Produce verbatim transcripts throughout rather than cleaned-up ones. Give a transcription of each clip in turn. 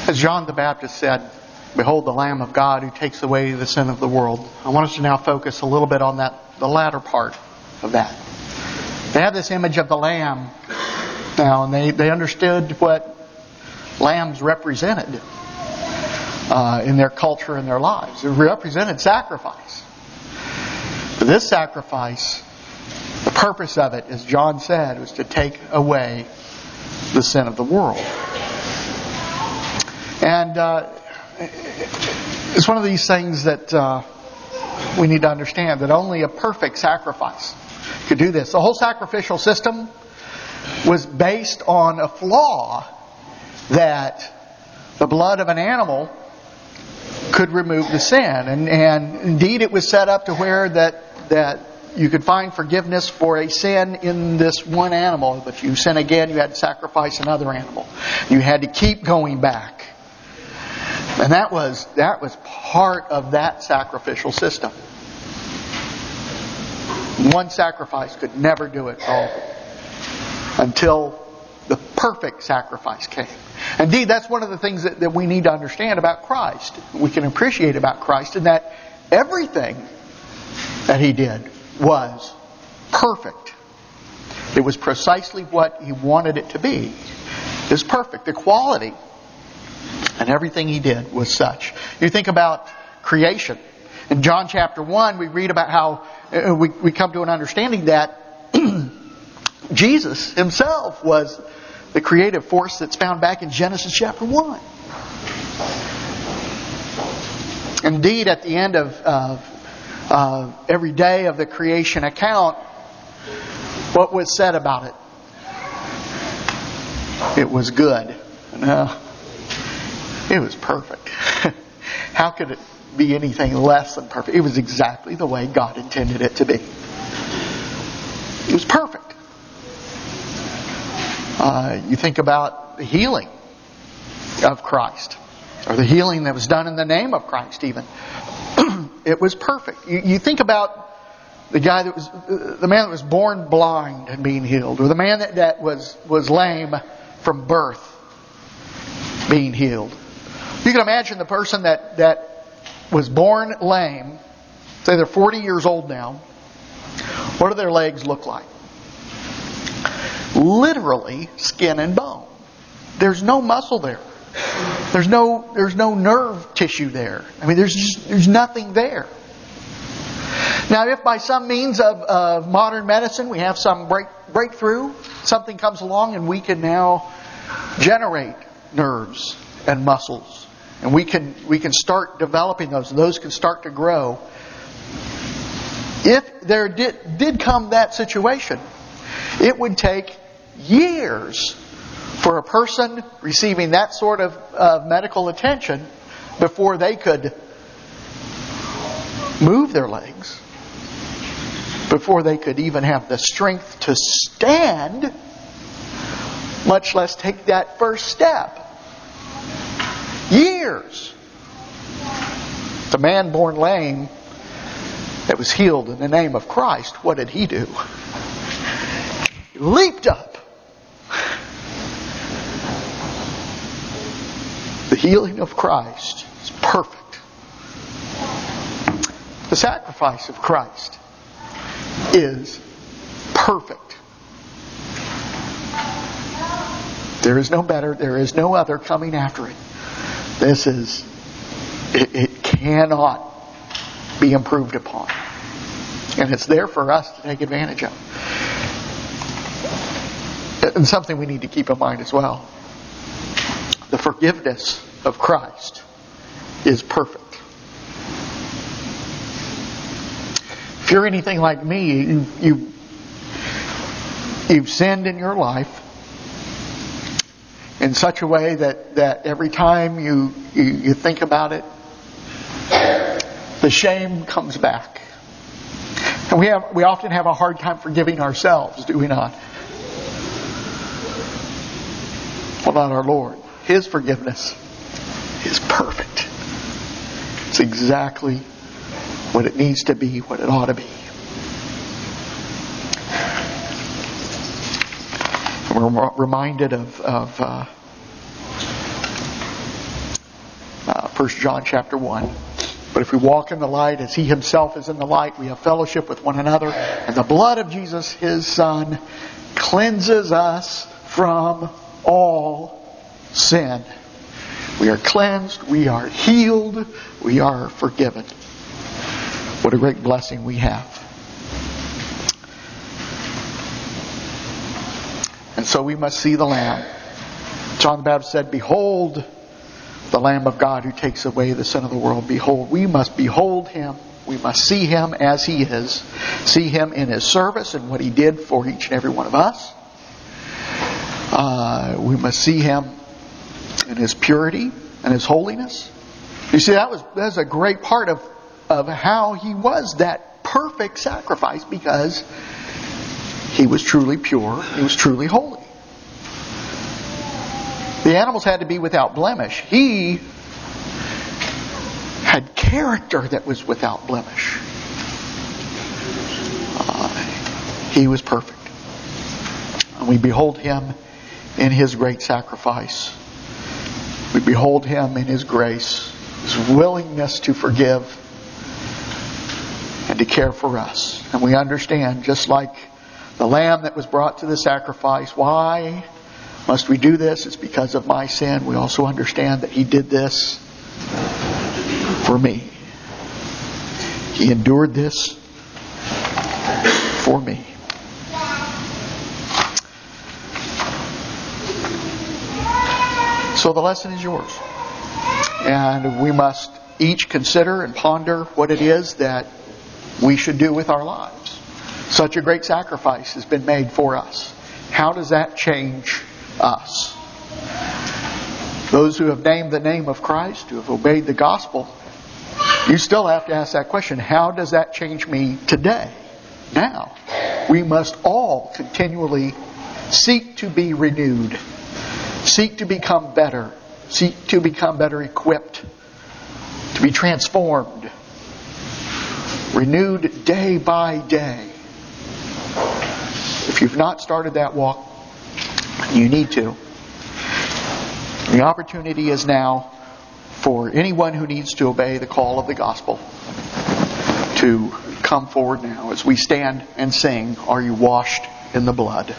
As John the Baptist said, "Behold the Lamb of God who takes away the sin of the world." I want us to now focus a little bit on that, the latter part of that. They had this image of the Lamb now, and they, they understood what lambs represented uh, in their culture and their lives. It represented sacrifice. But this sacrifice, the purpose of it, as John said, was to take away the sin of the world. And uh, it's one of these things that uh, we need to understand, that only a perfect sacrifice could do this. The whole sacrificial system was based on a flaw that the blood of an animal could remove the sin. And, and indeed it was set up to where that, that you could find forgiveness for a sin in this one animal. But if you sin again, you had to sacrifice another animal. You had to keep going back. And that was that was part of that sacrificial system. One sacrifice could never do it all until the perfect sacrifice came. Indeed, that's one of the things that, that we need to understand about Christ. We can appreciate about Christ, in that everything that He did was perfect. It was precisely what He wanted it to be. It was perfect. The quality and everything He did was such. You think about creation. In John chapter one, we read about how uh, we, we come to an understanding that Jesus Himself was the creative force that's found back in Genesis chapter one. Indeed, at the end of uh, uh, every day of the creation account, what was said about it? It was good. No, it was perfect. How could it be anything less than perfect? It was exactly the way God intended it to be. It was perfect. Uh, you think about the healing of Christ, or the healing that was done in the name of Christ even. It was perfect. You, you think about the guy that was, uh, the man that was born blind and being healed, or the man that, that was, was lame from birth being healed. You can imagine the person that, that was born lame, say they're forty years old now. What do their legs look like? Literally skin and bone. There's no muscle there. There's no there's no nerve tissue there. I mean, there's just there's nothing there. Now, if by some means of, of modern medicine we have some break, breakthrough, something comes along and we can now generate nerves and muscles, and we can we can start developing those, and those can start to grow. If there did did come that situation, it would take years for a person receiving that sort of uh, medical attention before they could move their legs, before they could even have the strength to stand, much less take that first step. Years. The man born lame that was healed in the name of Christ, what did he do? He leaped up. The healing of Christ is perfect. The sacrifice of Christ is perfect. There is no better, there is no other coming after it. This is, it, it cannot be improved upon. And it's there for us to take advantage of. And something we need to keep in mind as well. The forgiveness of Christ is perfect. If you're anything like me, you, you, you've sinned in your life in such a way that, that every time you, you, you think about it, the shame comes back. And we have we often have a hard time forgiving ourselves, do we not? Well, not our Lord. His forgiveness is perfect. It's exactly what it needs to be, what it ought to be. We're reminded of, of uh, First John chapter one. But if we walk in the light as He Himself is in the light, we have fellowship with one another. And the blood of Jesus, His Son, cleanses us from all sin. We are cleansed. We are healed. We are forgiven. What a great blessing we have. And so we must see the Lamb. John the Baptist said, "Behold the Lamb of God who takes away the sin of the world." Behold, we must behold Him. We must see Him as He is. See Him in His service and what He did for each and every one of us. Uh, we must see Him in His purity and His holiness. You see, that was that's a great part of, of how He was that perfect sacrifice, because He was truly pure. He was truly holy. The animals had to be without blemish. He had character that was without blemish. Uh, he was perfect. And we behold Him in His great sacrifice. We behold Him in His grace, His willingness to forgive and to care for us. And we understand, just like the lamb that was brought to the sacrifice, why must we do this? It's because of my sin. We also understand that He did this for me. He endured this for me. So the lesson is yours. And we must each consider and ponder what it is that we should do with our lives. Such a great sacrifice has been made for us. How does that change us? Those who have named the name of Christ, who have obeyed the gospel, you still have to ask that question. How does that change me today? Now, we must all continually seek to be renewed. Seek to become better. Seek to become better equipped. To be transformed. Renewed day by day. If you've not started that walk, you need to. The opportunity is now for anyone who needs to obey the call of the gospel to come forward now as we stand and sing, "Are You Washed in the Blood?"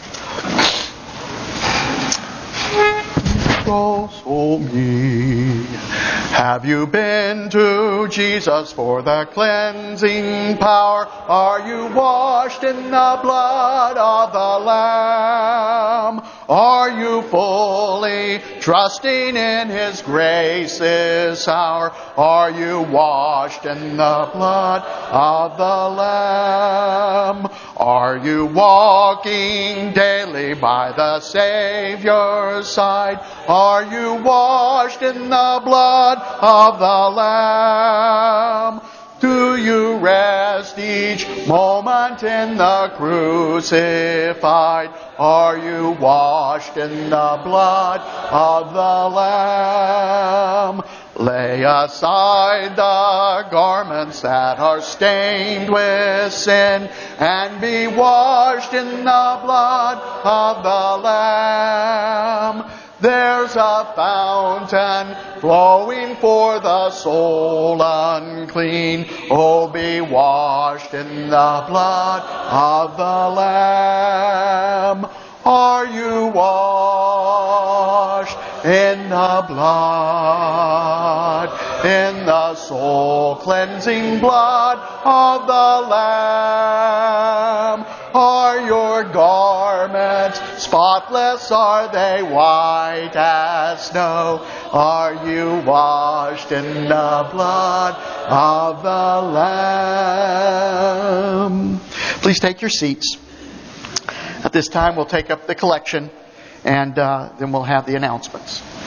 Oh me, have you been to Jesus for the cleansing power? Are you washed in the blood of the Lamb? Are you fully trusting in His grace this hour? Are you washed in the blood of the Lamb? Are you walking daily by the Savior's side? Are you washed in the blood of the Lamb? Do you rest each moment in the crucified? Are you washed in the blood of the Lamb? Lay aside the garments that are stained with sin and be washed in the blood of the Lamb. There's a fountain flowing for the soul unclean. Oh, be washed in the blood of the Lamb. Are you washed in the blood, in the soul cleansing blood of the Lamb? Are your garments spotless? Are they white as snow? Are you washed in the blood of the Lamb? Please take your seats. At this time, we'll take up the collection, and uh, then we'll have the announcements.